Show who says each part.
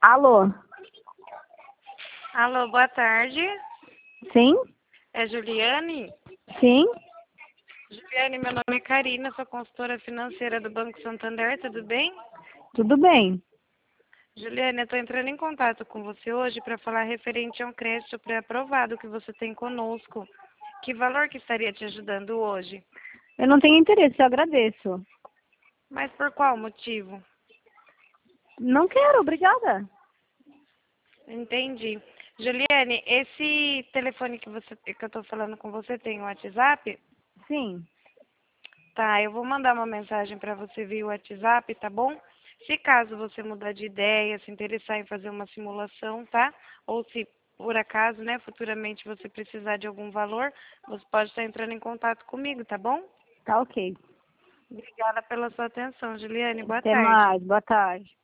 Speaker 1: Alô?
Speaker 2: Alô, boa tarde.
Speaker 1: Sim?
Speaker 2: É Juliane?
Speaker 1: Sim?
Speaker 2: Juliane, meu nome é Karina, sou consultora financeira do Banco Santander, tudo bem?
Speaker 1: Tudo bem.
Speaker 2: Juliane, eu estou entrando em contato com você hoje para falar referente a um crédito pré-aprovado que você tem conosco. Que valor que estaria te ajudando hoje?
Speaker 1: Eu não tenho interesse, eu agradeço.
Speaker 2: Mas por qual motivo?
Speaker 1: Não quero, obrigada.
Speaker 2: Entendi. Juliane, esse telefone que eu estou falando com você tem o WhatsApp?
Speaker 1: Sim.
Speaker 2: Tá, eu vou mandar uma mensagem para você via WhatsApp, tá bom? Se caso você mudar de ideia, se interessar em fazer uma simulação, tá? Ou se por acaso, né, futuramente você precisar de algum valor, você pode estar entrando em contato comigo, tá bom?
Speaker 1: Tá ok.
Speaker 2: Obrigada pela sua atenção, Juliane. Boa
Speaker 1: Até
Speaker 2: tarde.
Speaker 1: mais, boa tarde.